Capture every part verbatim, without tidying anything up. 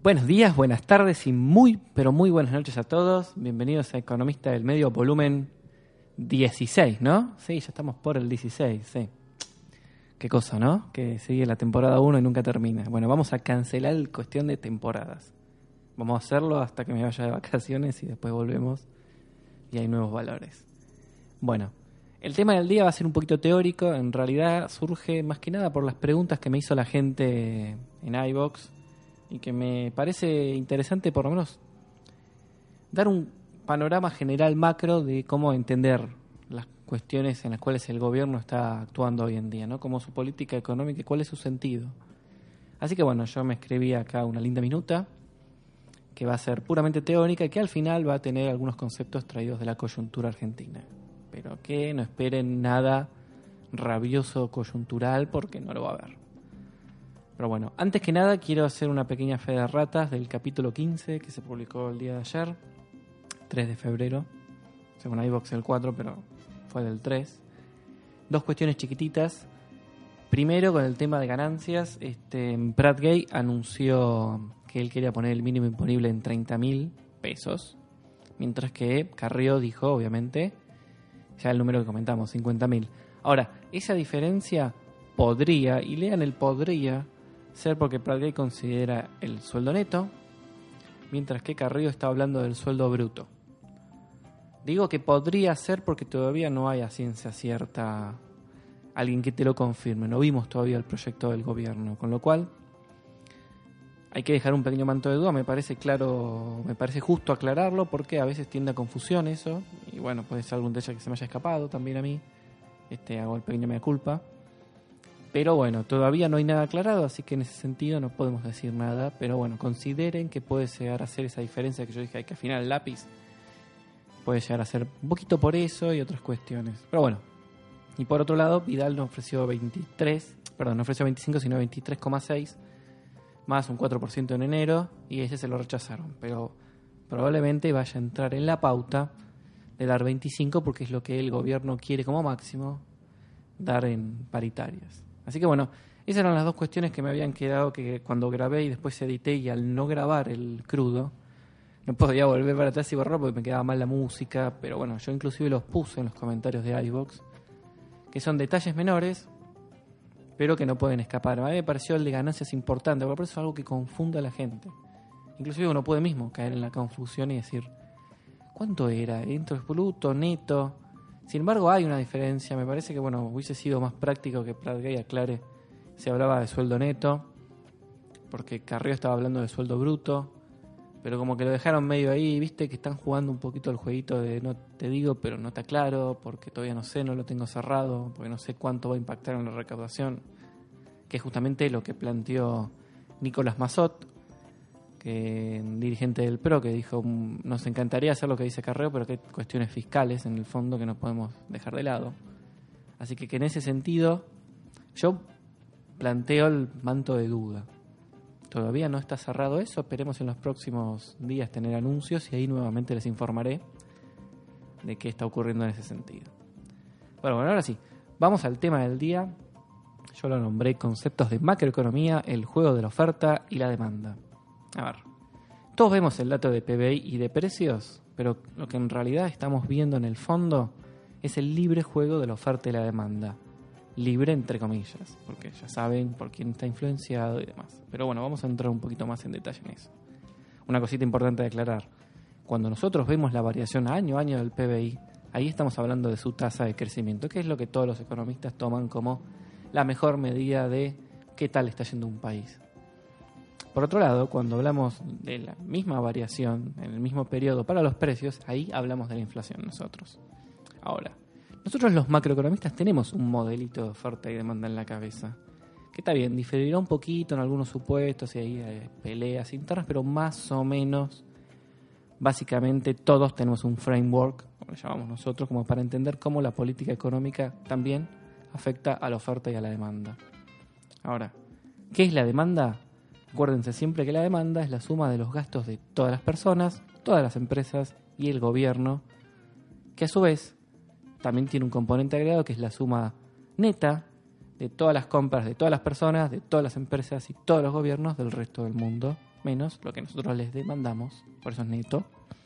Buenos días, buenas tardes y muy, pero muy buenas noches a todos. Bienvenidos a Economista del Medio, volumen dieciséis, ¿no? Sí, ya estamos por el dieciséis, sí. Qué cosa, ¿no? Que sigue la temporada uno y nunca termina. Bueno, vamos a cancelar el cuestión de temporadas. Vamos a hacerlo hasta que me vaya de vacaciones y después volvemos y hay nuevos valores. Bueno, el tema del día va a ser un poquito teórico. En realidad surge más que nada por las preguntas que me hizo la gente en iVoox y que me parece interesante por lo menos dar un panorama general macro de cómo entender las cuestiones en las cuales el gobierno está actuando hoy en día, ¿no? Cómo su política económica y cuál es su sentido. Así que bueno, yo me escribí acá una linda minuta que va a ser puramente teórica y que al final va a tener algunos conceptos traídos de la coyuntura argentina. Pero que no esperen nada rabioso coyuntural porque no lo va a haber. Pero bueno, antes que nada quiero hacer una pequeña fe de ratas del capítulo quince que se publicó el día de ayer, tres de febrero. Según iVoox el cuatro, pero fue del tres. Dos cuestiones chiquititas. Primero, con el tema de ganancias, este, Prat Gay anunció que él quería poner el mínimo imponible en treinta mil pesos, mientras que Carrió dijo, obviamente, ya el número que comentamos, cincuenta mil. Ahora, esa diferencia podría, y lean el podría, ser porque Prat Gay considera el sueldo neto, mientras que Carrió está hablando del sueldo bruto. Digo que podría ser porque todavía no hay a ciencia cierta alguien que te lo confirme. No vimos todavía el proyecto del gobierno, con lo cual hay que dejar un pequeño manto de duda. Me parece claro, me parece justo aclararlo porque a veces tiende a confusión eso. Y bueno, puede ser algún detalle que se me haya escapado también a mí. Este, hago el pequeño mea culpa. Pero bueno, todavía no hay nada aclarado, así que en ese sentido no podemos decir nada. Pero bueno, consideren que puede llegar a ser esa diferencia que yo dije, hay que afinar el lápiz. Puede llegar a ser un poquito por eso y otras cuestiones. Pero bueno. Y por otro lado, Vidal nos ofreció veintitrés, perdón, no ofreció veinticinco, sino veintitrés coma seis, más un cuatro por ciento en enero, y ese se lo rechazaron. Pero probablemente vaya a entrar en la pauta de dar veinticinco, porque es lo que el gobierno quiere como máximo dar en paritarias. Así que bueno, esas eran las dos cuestiones que me habían quedado, que cuando grabé y después edité, y al no grabar el crudo, no podía volver para atrás y borrar porque me quedaba mal la música. Pero bueno, yo inclusive los puse en los comentarios de iVoox, que son detalles menores, pero que no pueden escapar. A mí me pareció el de ganancias importante, porque por eso es algo que confunde a la gente. Inclusive uno puede mismo caer en la confusión y decir, ¿cuánto era? ¿Entro bruto, neto? Sin embargo, hay una diferencia. Me parece que bueno, hubiese sido más práctico que Prat Gay aclare si hablaba de sueldo neto, porque Carrió estaba hablando de sueldo bruto, pero como que lo dejaron medio ahí, viste que están jugando un poquito el jueguito de no te digo, pero no está claro, porque todavía no sé, no lo tengo cerrado, porque no sé cuánto va a impactar en la recaudación, que es justamente lo que planteó Nicolás Massot, que dirigente del P R O, que dijo, nos encantaría hacer lo que dice Carrió, pero que hay cuestiones fiscales en el fondo que no podemos dejar de lado. Así que, que en ese sentido yo planteo el manto de duda. Todavía no está cerrado eso, esperemos en los próximos días tener anuncios y ahí nuevamente les informaré de qué está ocurriendo en ese sentido. Bueno, bueno, ahora sí, vamos al tema del día. Yo lo nombré conceptos de macroeconomía, el juego de la oferta y la demanda. A ver, todos vemos el dato de P B I y de precios, pero lo que en realidad estamos viendo en el fondo es el libre juego de la oferta y la demanda. Libre entre comillas, porque ya saben por quién está influenciado y demás. Pero bueno, vamos a entrar un poquito más en detalle en eso. Una cosita importante de aclarar. Cuando nosotros vemos la variación año a año del P B I, ahí estamos hablando de su tasa de crecimiento, que es lo que todos los economistas toman como la mejor medida de qué tal está yendo un país. Por otro lado, cuando hablamos de la misma variación en el mismo periodo para los precios, ahí hablamos de la inflación nosotros. Ahora, nosotros los macroeconomistas tenemos un modelito de oferta y demanda en la cabeza, que está bien, diferirá un poquito en algunos supuestos y ahí hay peleas internas, pero más o menos, básicamente todos tenemos un framework, como lo llamamos nosotros, como para entender cómo la política económica también afecta a la oferta y a la demanda. Ahora, ¿qué es la demanda? Acuérdense siempre que la demanda es la suma de los gastos de todas las personas, todas las empresas y el gobierno, que a su vez también tiene un componente agregado que es la suma neta de todas las compras de todas las personas, de todas las empresas y todos los gobiernos del resto del mundo, menos lo que nosotros les demandamos, por eso es neto,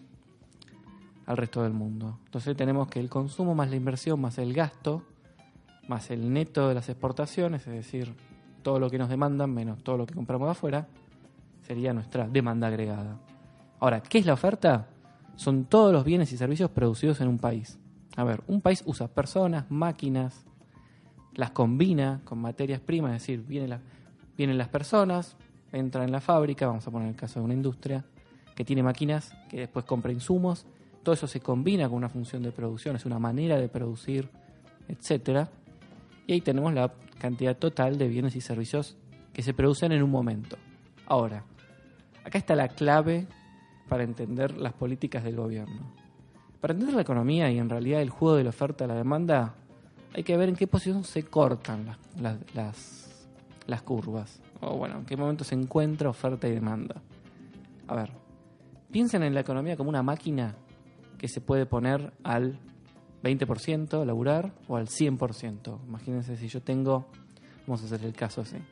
al resto del mundo. Entonces tenemos que el consumo más la inversión más el gasto, más el neto de las exportaciones, es decir, todo lo que nos demandan menos todo lo que compramos de afuera, sería nuestra demanda agregada. Ahora, ¿qué es la oferta? Son todos los bienes y servicios producidos en un país. A ver, un país usa personas, máquinas, las combina con materias primas, es decir, vienen, la, vienen las personas, entran en la fábrica, vamos a poner el caso de una industria que tiene máquinas, que después compra insumos, todo eso se combina con una función de producción, es una manera de producir, etcétera. Y ahí tenemos la cantidad total de bienes y servicios que se producen en un momento. Ahora, acá está la clave para entender las políticas del gobierno. Para entender la economía y en realidad el juego de la oferta y la demanda, hay que ver en qué posición se cortan las, las, las, las curvas. O bueno, en qué momento se encuentra oferta y demanda. A ver, piensen en la economía como una máquina que se puede poner al veinte por ciento laburar o al cien por ciento. Imagínense si yo tengo, vamos a hacer el caso así.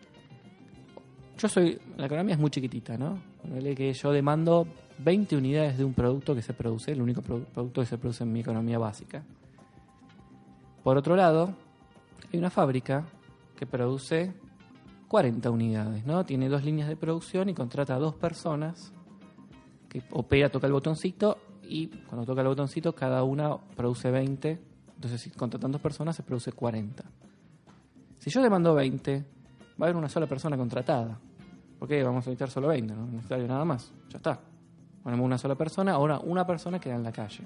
Yo soy, la economía es muy chiquitita, ¿no? Ponele que yo demando veinte unidades de un producto que se produce, el único producto que se produce en mi economía básica. Por otro lado, hay una fábrica que produce cuarenta unidades, ¿no? Tiene dos líneas de producción y contrata a dos personas que opera, toca el botoncito y cuando toca el botoncito cada una produce veinte. Entonces, si contratan dos personas, se produce cuarenta. Si yo demando veinte, va a haber una sola persona contratada. ¿Por qué? Vamos a necesitar solo veinte, no es necesario nada más. Ya está. Ponemos una sola persona, ahora una persona queda en la calle.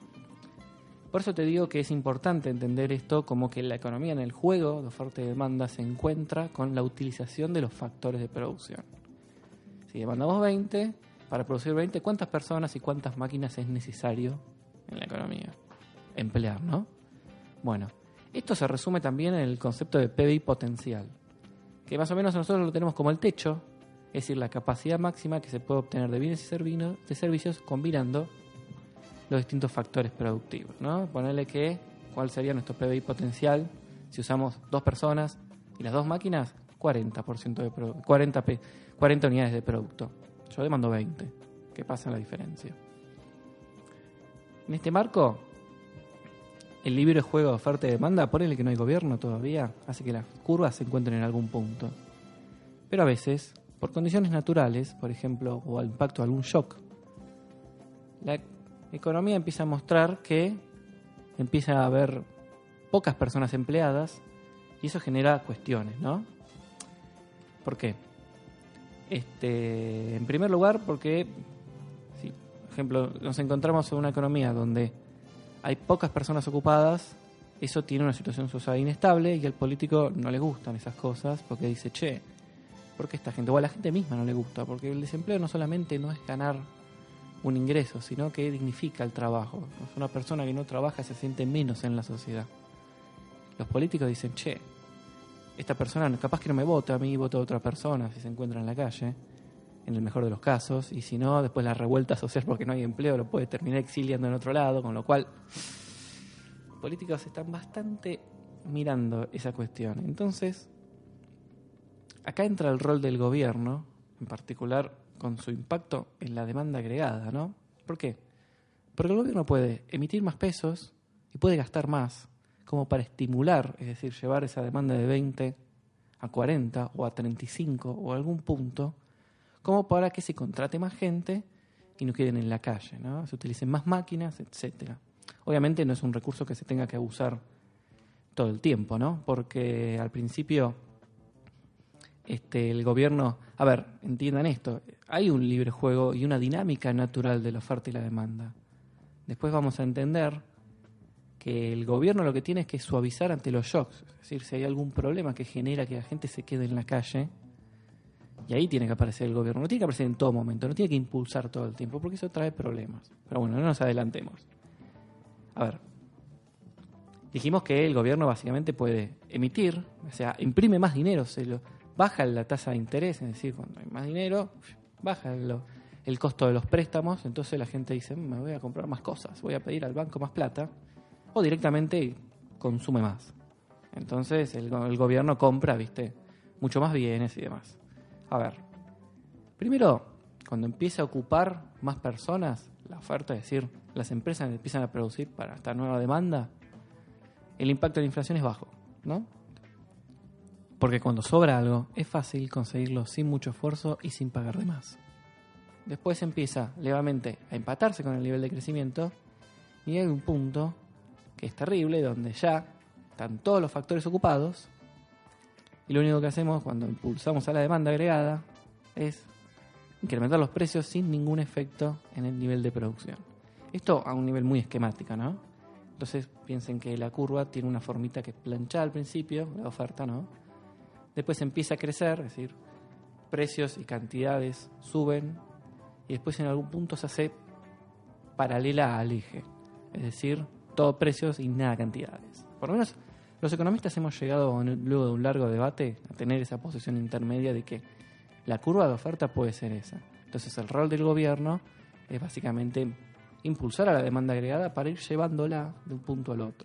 Por eso te digo que es importante entender esto como que la economía en el juego de oferta y demanda se encuentra con la utilización de los factores de producción. Si demandamos veinte, para producir veinte, ¿cuántas personas y cuántas máquinas es necesario en la economía emplear, no? Bueno, esto se resume también en el concepto de P B I potencial, que más o menos nosotros lo tenemos como el techo, es decir, la capacidad máxima que se puede obtener de bienes y de servicios combinando los distintos factores productivos, ¿no? Ponerle que cuál sería nuestro P B I potencial si usamos dos personas y las dos máquinas, cuarenta por ciento de produ- cuarenta, P, cuarenta unidades de producto. Yo demando veinte. ¿Qué pasa en la diferencia? En este marco, el libre juego de oferta y demanda, ponele que no hay gobierno todavía, hace que las curvas se encuentren en algún punto. Pero a veces, por condiciones naturales, por ejemplo, o al impacto de algún shock, la economía empieza a mostrar que empieza a haber pocas personas empleadas y eso genera cuestiones, ¿no? ¿Por qué? Este, en primer lugar, porque, si, por ejemplo, nos encontramos en una economía donde hay pocas personas ocupadas, eso tiene una situación social inestable y al político no le gustan esas cosas porque dice, che, ¿por qué esta gente? O a la gente misma no le gusta, porque el desempleo no solamente no es ganar un ingreso, sino que dignifica el trabajo. Una persona que no trabaja se siente menos en la sociedad. Los políticos dicen, che, esta persona capaz que no me vota a mí, vota a otra persona si se encuentra en la calle, en el mejor de los casos, y si no, después la revuelta social porque no hay empleo lo puede terminar exiliando en otro lado, con lo cual los políticos están bastante mirando esa cuestión. Entonces, acá entra el rol del gobierno, en particular con su impacto en la demanda agregada, ¿no? ¿Por qué? Porque el gobierno puede emitir más pesos y puede gastar más, como para estimular, es decir, llevar esa demanda de veinte a cuarenta o a treinta y cinco o a algún punto, como para que se contrate más gente y no queden en la calle, ¿no? Se utilicen más máquinas, etcétera. Obviamente no es un recurso que se tenga que abusar todo el tiempo, ¿no? Porque al principio este, el gobierno... A ver, entiendan esto. Hay un libre juego y una dinámica natural de la oferta y la demanda. Después vamos a entender que el gobierno lo que tiene es que suavizar ante los shocks. Es decir, si hay algún problema que genera que la gente se quede en la calle, y ahí tiene que aparecer el gobierno. No tiene que aparecer en todo momento, no tiene que impulsar todo el tiempo, porque eso trae problemas. Pero bueno, no nos adelantemos. A ver, dijimos que el gobierno básicamente puede emitir, o sea, imprime más dinero, se lo, baja la tasa de interés, es decir, cuando hay más dinero, baja el, el costo de los préstamos, entonces la gente dice, me voy a comprar más cosas, voy a pedir al banco más plata, o directamente consume más. Entonces el, el gobierno compra, viste, mucho más bienes y demás. A ver, primero cuando empieza a ocupar más personas la oferta, es decir, las empresas empiezan a producir para esta nueva demanda, el impacto de la inflación es bajo, ¿no? Porque cuando sobra algo, es fácil conseguirlo sin mucho esfuerzo y sin pagar de más. Después empieza levemente a empatarse con el nivel de crecimiento y hay un punto que es terrible, donde ya están todos los factores ocupados y lo único que hacemos cuando impulsamos a la demanda agregada es incrementar los precios sin ningún efecto en el nivel de producción. Esto a un nivel muy esquemático, ¿no? Entonces piensen que la curva tiene una formita que es planchada al principio, la oferta, ¿no? Después empieza a crecer, es decir, precios y cantidades suben y después en algún punto se hace paralela al eje, es decir, todo precios y nada cantidades. Por lo menos los economistas hemos llegado, luego de un largo debate, a tener esa posición intermedia de que la curva de oferta puede ser esa. Entonces el rol del gobierno es básicamente impulsar a la demanda agregada para ir llevándola de un punto al otro.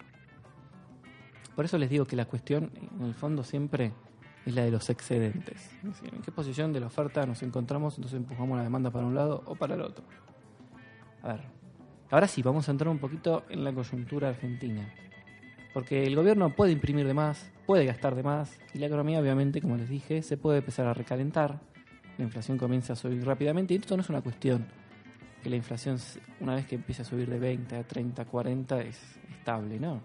Por eso les digo que la cuestión, en el fondo, siempre es la de los excedentes. Es decir, en qué posición de la oferta nos encontramos, entonces empujamos la demanda para un lado o para el otro. A ver, ahora sí, vamos a entrar un poquito en la coyuntura argentina. Porque el gobierno puede imprimir de más, puede gastar de más, y la economía, obviamente, como les dije, se puede empezar a recalentar. La inflación comienza a subir rápidamente, y esto no es una cuestión que la inflación, una vez que empieza a subir de veinte a treinta, cuarenta, es estable, ¿no?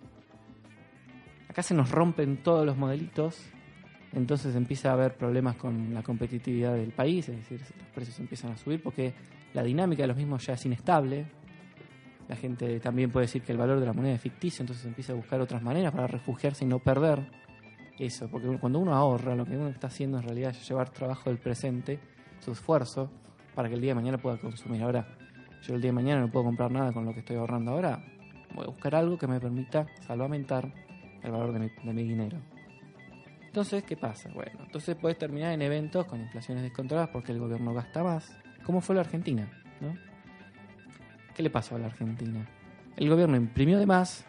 Acá se nos rompen todos los modelitos, entonces empieza a haber problemas con la competitividad del país, es decir, los precios empiezan a subir porque la dinámica de los mismos ya es inestable. La gente también puede decir que el valor de la moneda es ficticio, entonces empieza a buscar otras maneras para refugiarse y no perder eso, porque cuando uno ahorra, lo que uno está haciendo en realidad es llevar trabajo del presente, su esfuerzo, para que el día de mañana pueda consumir. Ahora, yo el día de mañana no puedo comprar nada con lo que estoy ahorrando ahora, voy a buscar algo que me permita salvamentar el valor de mi, de mi dinero. Entonces, ¿qué pasa? Bueno, entonces puedes terminar en eventos con inflaciones descontroladas porque el gobierno gasta más, como fue la Argentina, ¿no? ¿Qué le pasó a la Argentina? El gobierno imprimió de más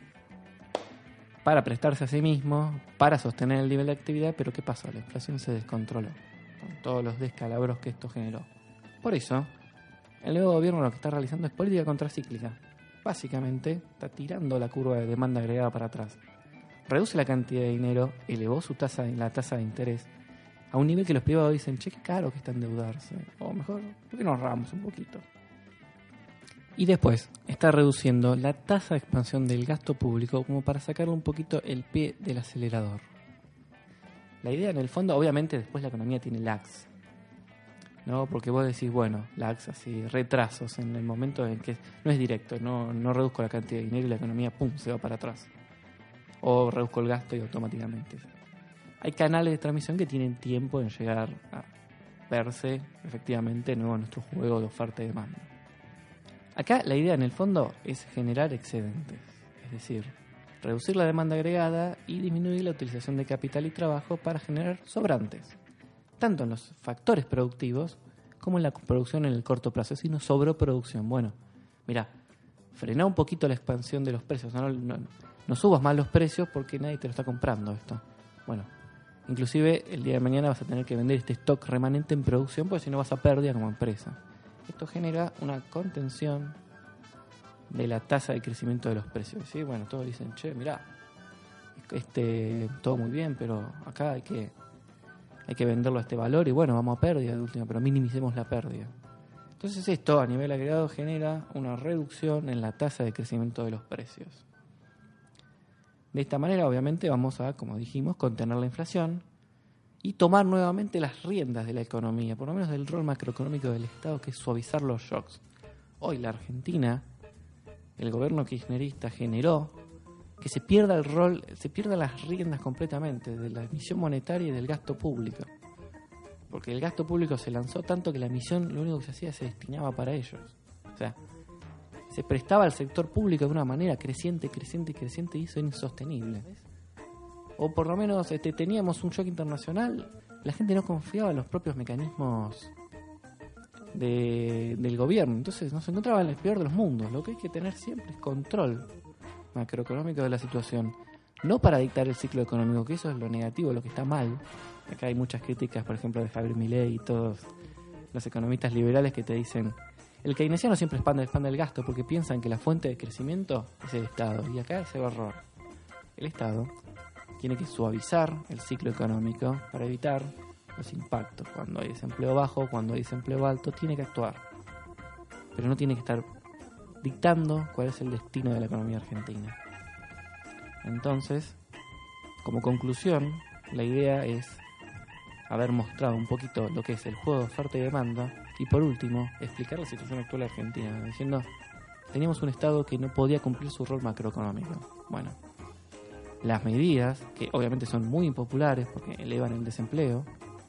para prestarse a sí mismo, para sostener el nivel de actividad, pero ¿qué pasó? La inflación se descontroló, con todos los descalabros que esto generó. Por eso, el nuevo gobierno lo que está realizando es política contracíclica. Básicamente, está tirando la curva de demanda agregada para atrás. Reduce la cantidad de dinero, elevó su tasa, la tasa de interés a un nivel que los privados dicen, che, qué caro que está endeudarse. O mejor, ¿por qué nos ahorramos un poquito? Y después está reduciendo la tasa de expansión del gasto público como para sacarle un poquito el pie del acelerador. La idea en el fondo, obviamente después la economía tiene lags, ¿no? Porque vos decís, bueno, lags así, retrasos en el momento en que no es directo, no, no reduzco la cantidad de dinero y la economía, pum, se va para atrás. O reduzco el gasto y automáticamente. Hay canales de transmisión que tienen tiempo en llegar a verse efectivamente de nuevo en nuestro juego de oferta y demanda. Acá la idea en el fondo es generar excedentes, es decir, reducir la demanda agregada y disminuir la utilización de capital y trabajo para generar sobrantes, tanto en los factores productivos como en la producción en el corto plazo, sino sobreproducción. Bueno, mira, frená un poquito la expansión de los precios, no, no, no subas más los precios porque nadie te lo está comprando esto. Bueno, inclusive el día de mañana vas a tener que vender este stock remanente en producción porque si no vas a pérdida como empresa. Esto genera una contención de la tasa de crecimiento de los precios. ¿Sí? Bueno, todos dicen, che, mirá, este, todo muy bien, pero acá hay que, hay que venderlo a este valor y bueno, vamos a pérdida de última, pero minimicemos la pérdida. Entonces esto a nivel agregado genera una reducción en la tasa de crecimiento de los precios. De esta manera, obviamente, vamos a, como dijimos, contener la inflación y tomar nuevamente las riendas de la economía, por lo menos del rol macroeconómico del Estado, que es suavizar los shocks. Hoy la Argentina, el gobierno kirchnerista generó que se pierda el rol, se pierdan las riendas completamente de la emisión monetaria y del gasto público. Porque el gasto público se lanzó tanto que la emisión lo único que se hacía se destinaba para ellos. O sea, se prestaba al sector público de una manera creciente, creciente, creciente y eso es insostenible. O por lo menos este, teníamos un shock internacional, la gente no confiaba en los propios mecanismos de, del gobierno, entonces nos encontraba en el peor de los mundos. Lo que hay que tener siempre es control macroeconómico de la situación, no para dictar el ciclo económico, que eso es lo negativo, lo que está mal. Acá hay muchas críticas, por ejemplo, de Javier Milei y todos los economistas liberales que te dicen, el keynesiano siempre expande, expande el gasto porque piensan que la fuente de crecimiento es el Estado. Y acá es el error. El Estado tiene que suavizar el ciclo económico para evitar los impactos. Cuando hay desempleo bajo, cuando hay desempleo alto, tiene que actuar. Pero no tiene que estar dictando cuál es el destino de la economía argentina. Entonces, como conclusión, la idea es haber mostrado un poquito lo que es el juego de oferta y demanda y por último explicar la situación actual de Argentina, diciendo teníamos un Estado que no podía cumplir su rol macroeconómico. Bueno, las medidas, que obviamente son muy impopulares porque elevan el desempleo,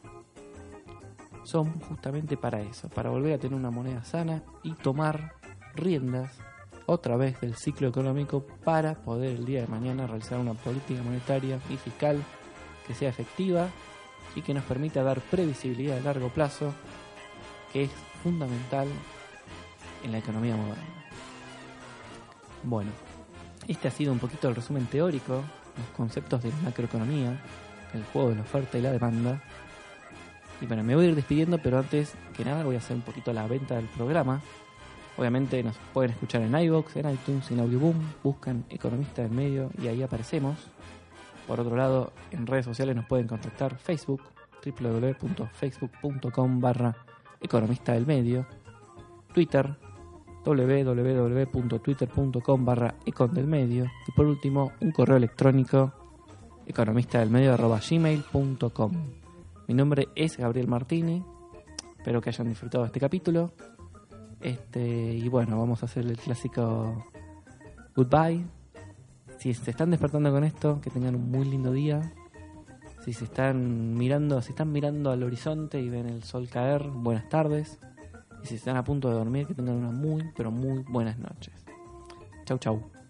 son justamente para eso, para volver a tener una moneda sana y tomar riendas otra vez del ciclo económico para poder el día de mañana realizar una política monetaria y fiscal que sea efectiva y que nos permita dar previsibilidad a largo plazo, que es fundamental en la economía moderna. Bueno, este ha sido un poquito el resumen teórico, los conceptos de la macroeconomía, el juego de la oferta y la demanda. Y bueno, me voy a ir despidiendo, pero antes que nada voy a hacer un poquito la venta del programa. Obviamente nos pueden escuchar en iVoox, en iTunes, en Audioboom, buscan Economista del Medio y ahí aparecemos. Por otro lado, en redes sociales nos pueden contactar Facebook, doble u doble u doble u punto facebook punto com barra Economista del Medio, Twitter, doble u doble u doble u punto twitter punto com barra Econ del Medio y por último un correo electrónico economistadelmedio arroba gmail punto com. Mi nombre es Gabriel Martini, espero que hayan disfrutado de este capítulo. Este, y bueno, vamos a hacer el clásico goodbye. Si se están despertando con esto, que tengan un muy lindo día. Si se están mirando, si están mirando al horizonte y ven el sol caer, buenas tardes. Y si están a punto de dormir, que tengan una muy, pero muy buenas noches. Chau, chau.